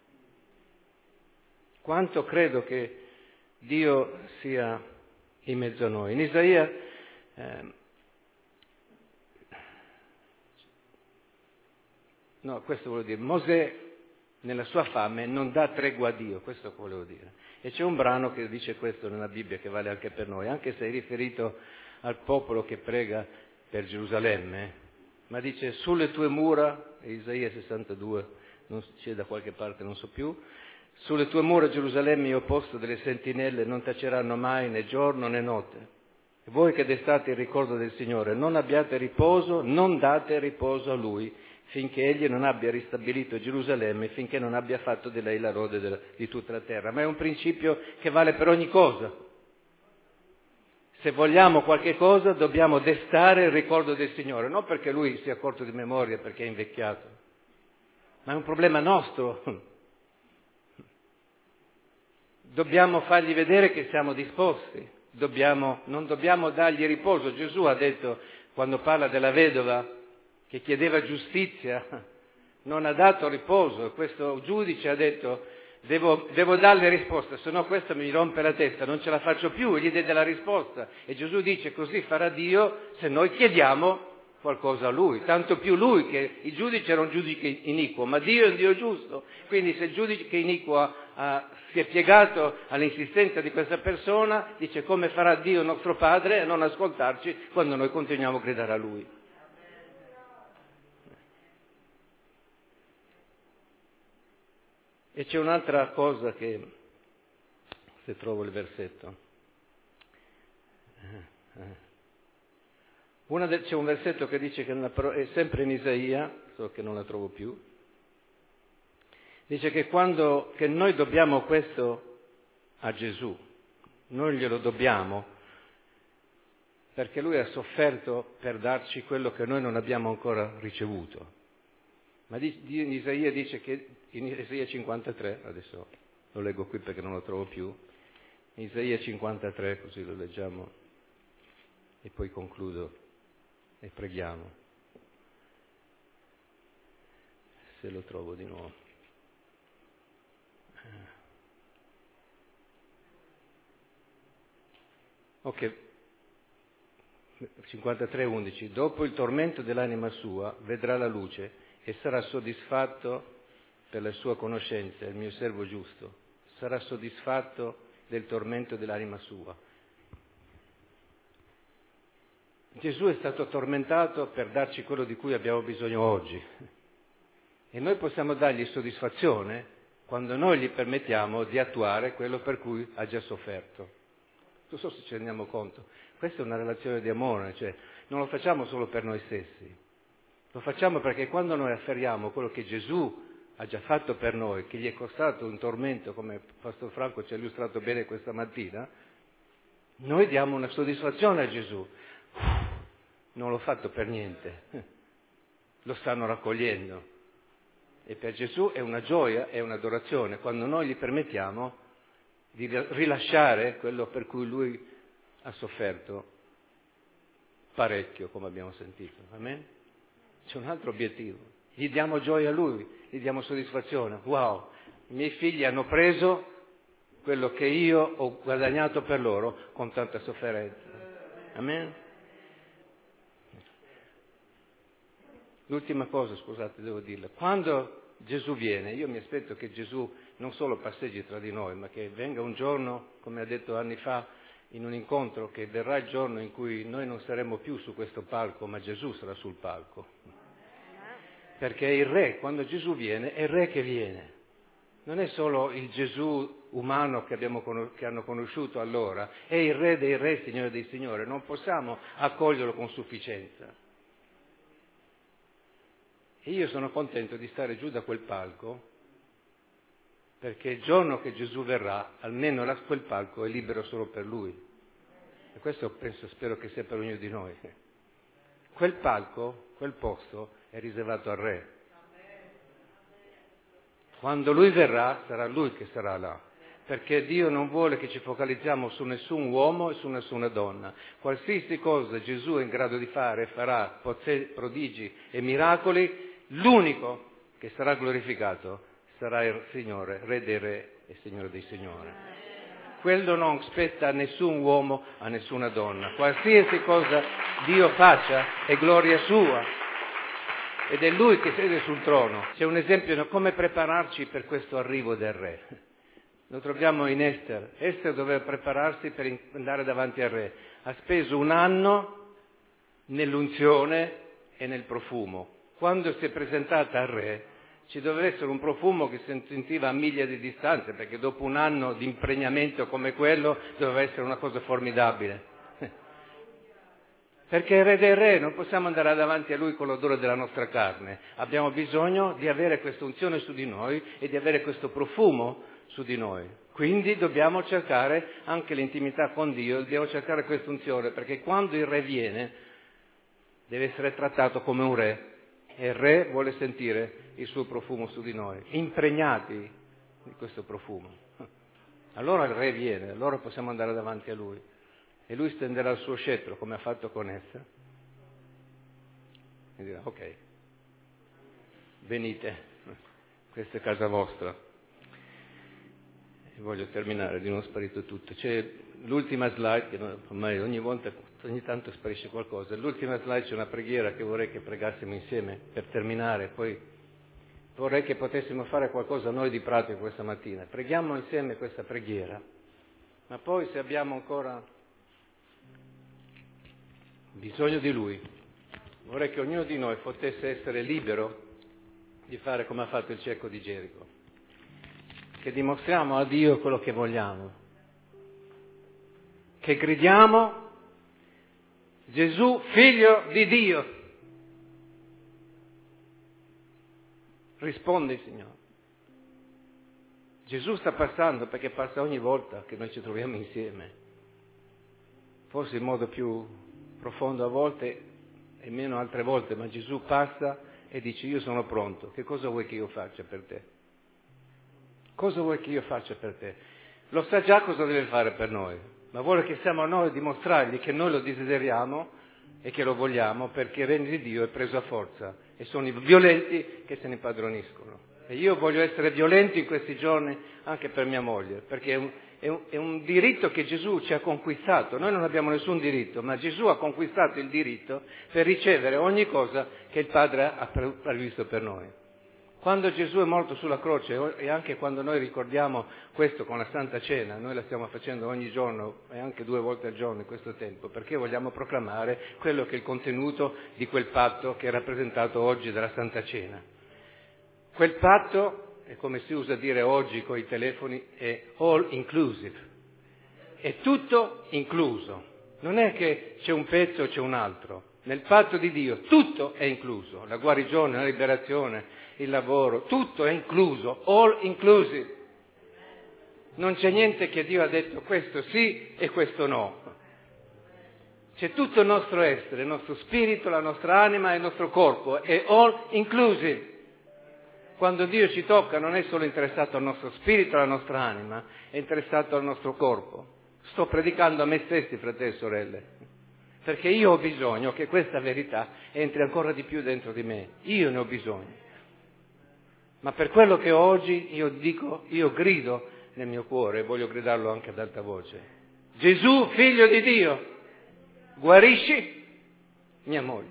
Speaker 1: Quanto credo che Dio sia in mezzo a noi. In Isaia eh, no, questo volevo dire, Mosè nella sua fame non dà tregua a Dio, questo volevo dire. E c'è un brano che dice questo nella Bibbia che vale anche per noi, anche se è riferito al popolo che prega per Gerusalemme, ma dice sulle tue mura, Isaia sessantadue, non c'è da qualche parte, non so più, sulle tue mura Gerusalemme io ho posto delle sentinelle, non taceranno mai né giorno né notte. E voi che destate il ricordo del Signore, non abbiate riposo, non date riposo a Lui, finché Egli non abbia ristabilito Gerusalemme, finché non abbia fatto di lei la lode della, di tutta la terra. Ma è un principio che vale per ogni cosa. Se vogliamo qualche cosa dobbiamo destare il ricordo del Signore, non perché Lui sia corto di memoria, perché è invecchiato, ma è un problema nostro. Dobbiamo fargli vedere che siamo disposti, dobbiamo, non dobbiamo dargli riposo. Gesù ha detto, quando parla della vedova che chiedeva giustizia, non ha dato riposo. Questo giudice ha detto, devo, devo darle risposta, se no questa mi rompe la testa, non ce la faccio più, e gli diede la risposta. E Gesù dice, così farà Dio se noi chiediamo qualcosa a Lui, tanto più Lui, che il giudice era un giudice iniquo, ma Dio è un Dio giusto, quindi se il giudice iniquo ha, ha, si è piegato all'insistenza di questa persona, dice come farà Dio nostro Padre a non ascoltarci quando noi continuiamo a gridare a Lui. E c'è un'altra cosa che, se trovo il versetto, Una de, c'è un versetto che dice che nella, è sempre in Isaia, so che non la trovo più, dice che quando che noi dobbiamo questo a Gesù, noi glielo dobbiamo perché Lui ha sofferto per darci quello che noi non abbiamo ancora ricevuto. Ma di, di, in Isaia dice che, in Isaia cinquantatré, adesso lo leggo qui perché non lo trovo più, in Isaia cinquantatré, così lo leggiamo e poi concludo. E preghiamo, se lo trovo di nuovo. Ok, cinquantatré undici. Dopo il tormento dell'anima sua vedrà la luce e sarà soddisfatto per la sua conoscenza, il mio servo giusto. Sarà soddisfatto del tormento dell'anima sua. Gesù è stato tormentato per darci quello di cui abbiamo bisogno oggi. E noi possiamo dargli soddisfazione quando noi gli permettiamo di attuare quello per cui ha già sofferto. Non so se ci rendiamo conto. Questa è una relazione di amore, cioè non lo facciamo solo per noi stessi. Lo facciamo perché quando noi afferriamo quello che Gesù ha già fatto per noi, che gli è costato un tormento, come Pastor Franco ci ha illustrato bene questa mattina, noi diamo una soddisfazione a Gesù. Non l'ho fatto per niente, lo stanno raccogliendo. E per Gesù è una gioia, è un'adorazione, quando noi gli permettiamo di rilasciare quello per cui Lui ha sofferto parecchio, come abbiamo sentito. Amen? C'è un altro obiettivo. Gli diamo gioia a Lui, gli diamo soddisfazione. Wow, i miei figli hanno preso quello che io ho guadagnato per loro con tanta sofferenza. Amen? L'ultima cosa, scusate, devo dirla. Quando Gesù viene, io mi aspetto che Gesù non solo passeggi tra di noi, ma che venga un giorno, come ha detto anni fa, in un incontro che verrà il giorno in cui noi non saremo più su questo palco, ma Gesù sarà sul palco. Perché il Re, quando Gesù viene, è il Re che viene. Non è solo il Gesù umano che, abbiamo, che hanno conosciuto allora, è il Re dei Re, Signore dei Signori. Non possiamo accoglierlo con sufficienza. E io sono contento di stare giù da quel palco, perché il giorno che Gesù verrà, almeno là quel palco è libero solo per Lui. E questo penso, spero che sia per ognuno di noi. Quel palco, quel posto è riservato al Re. Quando Lui verrà, sarà Lui che sarà là. Perché Dio non vuole che ci focalizziamo su nessun uomo e su nessuna donna. Qualsiasi cosa Gesù è in grado di fare, farà prodigi e miracoli, l'unico che sarà glorificato sarà il Signore, Re dei Re e Signore dei Signori. Quello non spetta a nessun uomo, a nessuna donna. Qualsiasi cosa Dio faccia è gloria sua. Ed è Lui che siede sul trono. C'è un esempio di come prepararci per questo arrivo del Re. Lo troviamo in Ester. Ester doveva prepararsi per andare davanti al Re. Ha speso un anno nell'unzione e nel profumo. Quando si è presentata al Re, ci doveva essere un profumo che si sentiva a miglia di distanza, perché dopo un anno di impregnamento come quello doveva essere una cosa formidabile. Perché è il Re dei Re, non possiamo andare davanti a Lui con l'odore della nostra carne. Abbiamo bisogno di avere questa unzione su di noi e di avere questo profumo su di noi. Quindi dobbiamo cercare anche l'intimità con Dio, dobbiamo cercare questa unzione, perché quando il Re viene deve essere trattato come un Re. E il Re vuole sentire il suo profumo su di noi, impregnati di questo profumo. Allora il Re viene, allora possiamo andare davanti a Lui. E Lui stenderà il suo scettro, come ha fatto con essa, e dirà, ok, venite, questa è casa vostra. E voglio terminare, di non sparito tutto. C'è l'ultima slide, che ormai ogni volta, ogni tanto sparisce qualcosa. L'ultima slide c'è una preghiera che vorrei che pregassimo insieme per terminare, poi vorrei che potessimo fare qualcosa noi di pratico questa mattina. Preghiamo insieme questa preghiera, ma poi se abbiamo ancora bisogno di Lui, vorrei che ognuno di noi potesse essere libero di fare come ha fatto il cieco di Gerico, che dimostriamo a Dio quello che vogliamo, che gridiamo Gesù figlio di Dio. Rispondi, Signore. Gesù sta passando, perché passa ogni volta che noi ci troviamo insieme, forse in modo più profondo a volte e meno altre volte, ma Gesù passa e dice: io sono pronto, che cosa vuoi che io faccia per te? Cosa vuoi che io faccia per te? Lo sa già cosa deve fare per noi, ma vuole che siamo a noi a dimostrargli che noi lo desideriamo e che lo vogliamo, perché il regno di Dio è preso a forza e sono i violenti che se ne impadroniscono. E io voglio essere violento in questi giorni anche per mia moglie, perché è un, è un, è un diritto che Gesù ci ha conquistato. Noi non abbiamo nessun diritto, ma Gesù ha conquistato il diritto per ricevere ogni cosa che il Padre ha previsto per noi. Quando Gesù è morto sulla croce, e anche quando noi ricordiamo questo con la Santa Cena, noi la stiamo facendo ogni giorno e anche due volte al giorno in questo tempo, perché vogliamo proclamare quello che è il contenuto di quel patto che è rappresentato oggi dalla Santa Cena. Quel patto, è come si usa dire oggi con i telefoni, è all inclusive, è tutto incluso, non è che c'è un pezzo o c'è un altro. Nel patto di Dio tutto è incluso, la guarigione, la liberazione, il lavoro, tutto è incluso, all inclusive. Non c'è niente che Dio ha detto questo sì e questo no. C'è tutto il nostro essere, il nostro spirito, la nostra anima e il nostro corpo, è all inclusive. Quando Dio ci tocca non è solo interessato al nostro spirito, alla nostra anima, è interessato al nostro corpo. Sto predicando a me stessi, fratelli e sorelle, perché io ho bisogno che questa verità entri ancora di più dentro di me. Io ne ho bisogno. Ma per quello che ho oggi io dico, io grido nel mio cuore e voglio gridarlo anche ad alta voce. Gesù, figlio di Dio, guarisci mia moglie.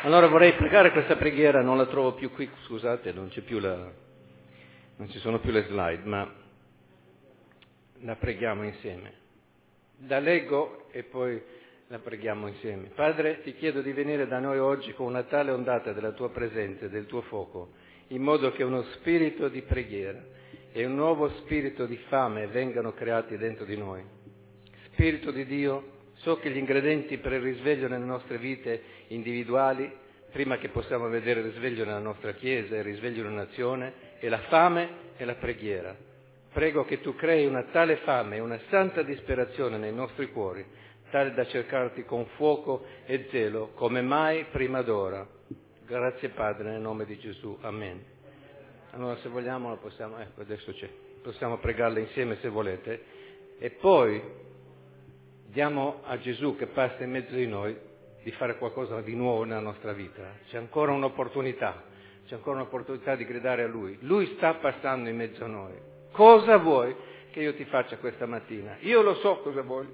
Speaker 1: Allora vorrei pregare questa preghiera, non la trovo più qui, scusate, non c'è più la, non ci sono più le slide, ma la preghiamo insieme. La leggo e poi la preghiamo insieme. Padre, ti chiedo di venire da noi oggi con una tale ondata della tua presenza e del tuo fuoco, in modo che uno spirito di preghiera e un nuovo spirito di fame vengano creati dentro di noi. Spirito di Dio, so che gli ingredienti per il risveglio nelle nostre vite individuali, prima che possiamo vedere il risveglio nella nostra Chiesa, il risveglio nella nazione, è la fame e la preghiera. Prego che tu crei una tale fame e una santa disperazione nei nostri cuori, tale da cercarti con fuoco e zelo, come mai prima d'ora. Grazie Padre, nel nome di Gesù. Amen. Allora se vogliamo possiamo, ecco adesso c'è, possiamo pregarla insieme se volete, e poi diamo a Gesù che passa in mezzo di noi di fare qualcosa di nuovo nella nostra vita. C'è ancora un'opportunità, c'è ancora un'opportunità di gridare a Lui. Lui sta passando in mezzo a noi. Cosa vuoi che io ti faccia questa mattina? Io lo so cosa voglio.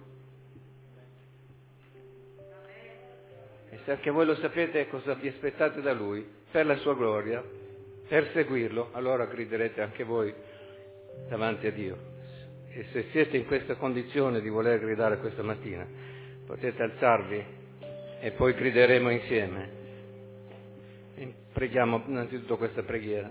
Speaker 1: E se anche voi lo sapete cosa vi aspettate da Lui, per la sua gloria, per seguirlo, allora griderete anche voi davanti a Dio. E se siete in questa condizione di voler gridare questa mattina, potete alzarvi e poi grideremo insieme. E preghiamo innanzitutto questa preghiera.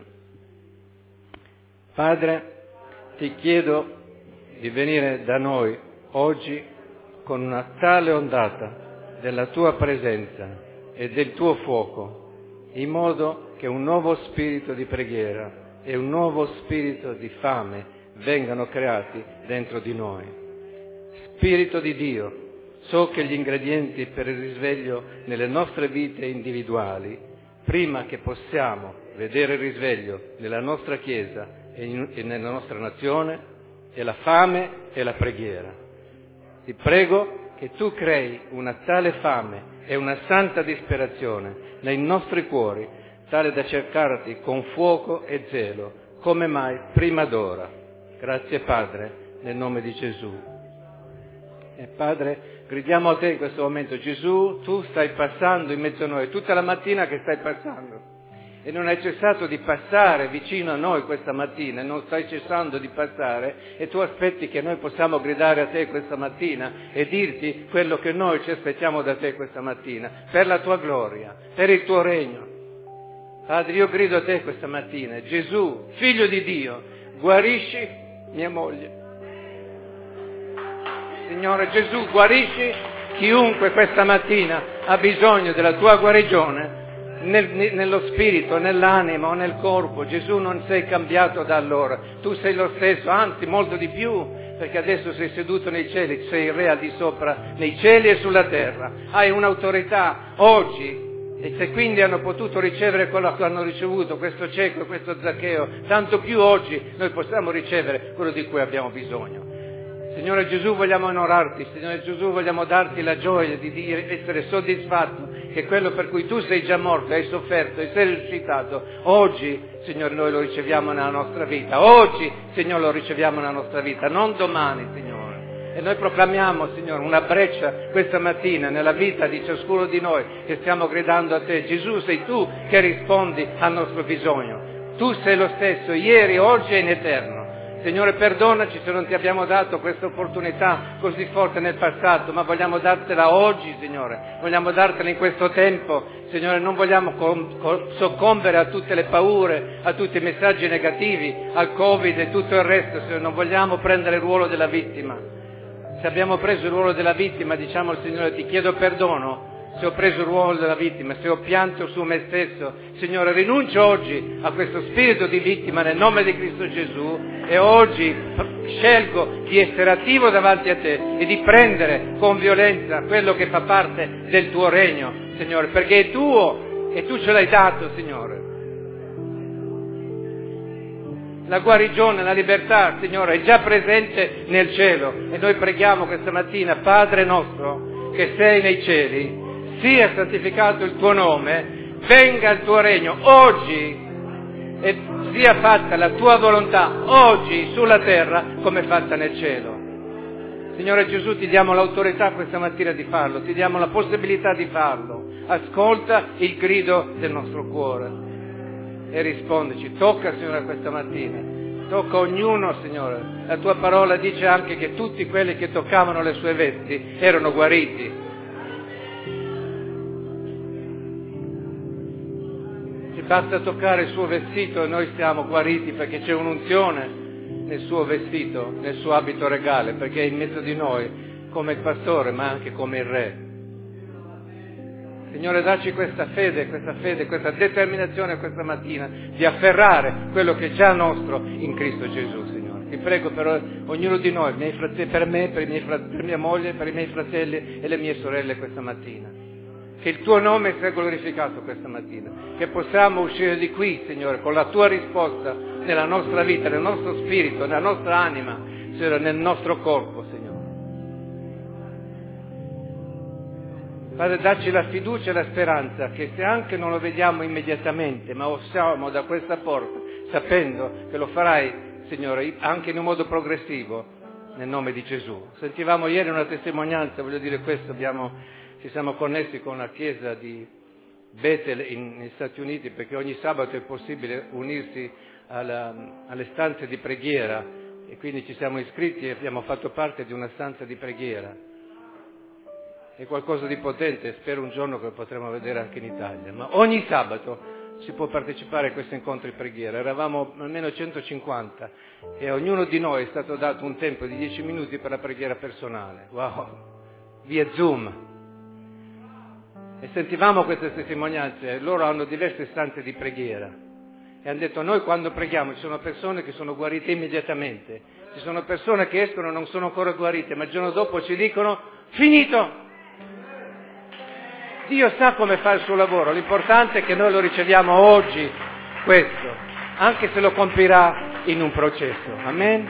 Speaker 1: Padre, ti chiedo di venire da noi oggi con una tale ondata della tua presenza e del tuo fuoco, in modo che un nuovo spirito di preghiera e un nuovo spirito di fame vengano creati dentro di noi. Spirito di Dio, so che gli ingredienti per il risveglio nelle nostre vite individuali, prima che possiamo vedere il risveglio nella nostra Chiesa e, in, e nella nostra nazione, è la fame e la preghiera. Ti prego che tu crei una tale fame e una santa disperazione nei nostri cuori, tale da cercarti con fuoco e zelo, come mai prima d'ora. Grazie Padre, nel nome di Gesù. E Padre, gridiamo a te in questo momento, Gesù, tu stai passando in mezzo a noi, tutta la mattina che stai passando, e non hai cessato di passare vicino a noi questa mattina, e non stai cessando di passare, e tu aspetti che noi possiamo gridare a te questa mattina e dirti quello che noi ci aspettiamo da te questa mattina, per la tua gloria, per il tuo regno. Padre, io grido a te questa mattina, Gesù, Figlio di Dio, guarisci mia moglie. Signore Gesù, guarisci chiunque questa mattina ha bisogno della tua guarigione, nel, nello spirito, nell'anima o nel corpo. Gesù, non sei cambiato da allora, tu sei lo stesso, anzi molto di più, perché adesso sei seduto nei cieli, sei il Re al di sopra nei cieli e sulla terra, hai un'autorità oggi. E se quindi hanno potuto ricevere quello che hanno ricevuto, questo cieco e questo Zaccheo, tanto più oggi noi possiamo ricevere quello di cui abbiamo bisogno. Signore Gesù, vogliamo onorarti, Signore Gesù, vogliamo darti la gioia di dire, essere soddisfatto che quello per cui tu sei già morto, hai sofferto e sei risuscitato, oggi, Signore, noi lo riceviamo nella nostra vita. Oggi, Signore, lo riceviamo nella nostra vita, non domani, Signore. E noi proclamiamo, Signore, una breccia questa mattina nella vita di ciascuno di noi che stiamo gridando a te. Gesù, sei tu che rispondi al nostro bisogno. Tu sei lo stesso, ieri, oggi e in eterno. Signore, perdonaci se non ti abbiamo dato questa opportunità così forte nel passato, ma vogliamo dartela oggi, Signore. Vogliamo dartela in questo tempo. Signore, non vogliamo com- com- soccombere a tutte le paure, a tutti i messaggi negativi, al Covid e tutto il resto, Signore. Non vogliamo prendere il ruolo della vittima. Se abbiamo preso il ruolo della vittima, diciamo al Signore, ti chiedo perdono se ho preso il ruolo della vittima, se ho pianto su me stesso. Signore, rinuncio oggi a questo spirito di vittima nel nome di Cristo Gesù e oggi scelgo di essere attivo davanti a te e di prendere con violenza quello che fa parte del tuo regno, Signore, perché è tuo e tu ce l'hai dato, Signore. La guarigione, la libertà, Signore, è già presente nel cielo e noi preghiamo questa mattina, Padre nostro, che sei nei cieli, sia santificato il tuo nome, venga il tuo regno oggi e sia fatta la tua volontà oggi sulla terra come fatta nel cielo. Signore Gesù, ti diamo l'autorità questa mattina di farlo, ti diamo la possibilità di farlo. Ascolta il grido del nostro cuore e rispondici. Tocca, Signore, questa mattina. Tocca ognuno, Signore. La tua parola dice anche che tutti quelli che toccavano le sue vesti erano guariti. Ci basta toccare il suo vestito e noi siamo guariti, perché c'è un'unzione nel suo vestito, nel suo abito regale, perché è in mezzo di noi come il pastore, ma anche come il re. Signore, dacci questa fede, questa fede, questa determinazione questa mattina di afferrare quello che è già nostro in Cristo Gesù, Signore. Ti prego per ognuno di noi, miei fratelli, per me, per, i miei, per mia moglie, per i miei fratelli e le mie sorelle questa mattina. Che il tuo nome sia glorificato questa mattina, che possiamo uscire di qui, Signore, con la tua risposta nella nostra vita, nel nostro spirito, nella nostra anima, Signore, nel nostro corpo, Signore. Padre, dacci la fiducia e la speranza che se anche non lo vediamo immediatamente, ma usciamo da questa porta, sapendo che lo farai, Signore, anche in un modo progressivo, nel nome di Gesù. Sentivamo ieri una testimonianza, voglio dire questo, abbiamo, ci siamo connessi con la chiesa di Bethel in, negli Stati Uniti, perché ogni sabato è possibile unirsi alla, alle stanze di preghiera, e quindi ci siamo iscritti e abbiamo fatto parte di una stanza di preghiera. È qualcosa di potente, spero un giorno che lo potremo vedere anche in Italia, ma ogni sabato si può partecipare a questo incontro di preghiera. Eravamo almeno centocinquanta e a ognuno di noi è stato dato un tempo di dieci minuti per la preghiera personale. Wow! Via Zoom. E sentivamo queste testimonianze, loro hanno diverse stanze di preghiera e hanno detto: noi quando preghiamo ci sono persone che sono guarite immediatamente, ci sono persone che escono e non sono ancora guarite, ma il giorno dopo ci dicono: finito! Dio sa come fare il suo lavoro, l'importante è che noi lo riceviamo oggi, questo, anche se lo compirà in un processo. Amen?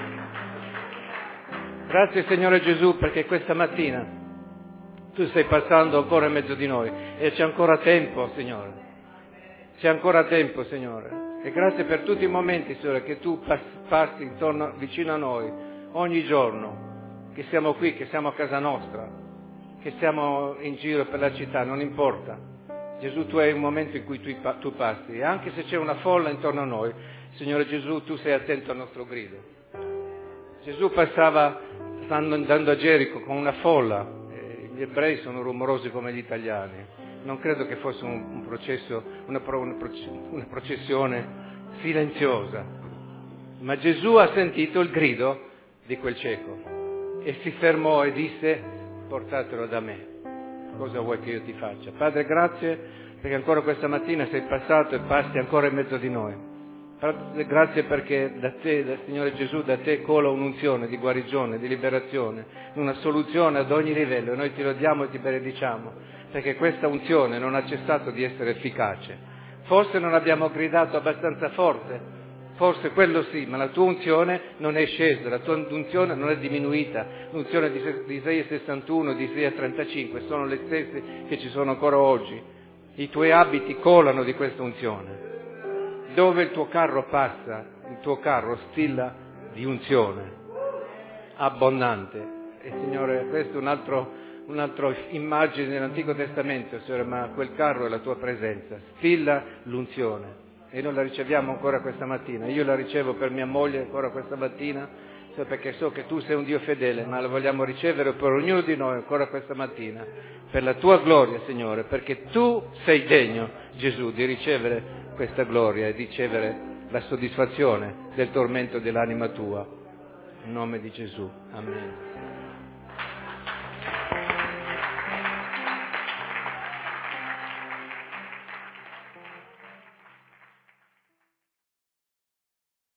Speaker 1: Grazie Signore Gesù, perché questa mattina tu stai passando ancora in mezzo di noi e c'è ancora tempo, Signore. C'è ancora tempo, Signore. E grazie per tutti i momenti, Signore, che tu passi intorno, vicino a noi, ogni giorno, che siamo qui, che siamo a casa nostra, che siamo in giro per la città, non importa. Gesù, tu hai un momento in cui tu, tu passi, e anche se c'è una folla intorno a noi, Signore Gesù, tu sei attento al nostro grido. Gesù passava, stando andando a Gerico con una folla, e gli ebrei sono rumorosi come gli italiani, non credo che fosse un, un processo, una, una, una processione silenziosa, ma Gesù ha sentito il grido di quel cieco e si fermò e disse: portatelo da me, cosa vuoi che io ti faccia? Padre, grazie perché ancora questa mattina sei passato e passi ancora in mezzo di noi. Padre, grazie perché da te, dal Signore Gesù, da te cola un'unzione di guarigione, di liberazione, una soluzione ad ogni livello, e noi ti lodiamo e ti benediciamo perché questa unzione non ha cessato di essere efficace. Forse non abbiamo gridato abbastanza forte, forse quello sì, ma la tua unzione non è scesa, la tua unzione non è diminuita. L'unzione di Isaia sessantuno, di Isaia trentacinque sono le stesse che ci sono ancora oggi. I tuoi abiti colano di questa unzione. Dove il tuo carro passa, il tuo carro stilla di unzione abbondante. E Signore, questo è un altro, un'altra immagine dell'Antico Testamento, Signore, ma quel carro è la tua presenza, stilla l'unzione. E noi la riceviamo ancora questa mattina. Io la ricevo per mia moglie ancora questa mattina, perché so che tu sei un Dio fedele, ma la vogliamo ricevere per ognuno di noi ancora questa mattina, per la tua gloria, Signore, perché tu sei degno, Gesù, di ricevere questa gloria e di ricevere la soddisfazione del tormento dell'anima tua. In nome di Gesù. Amen.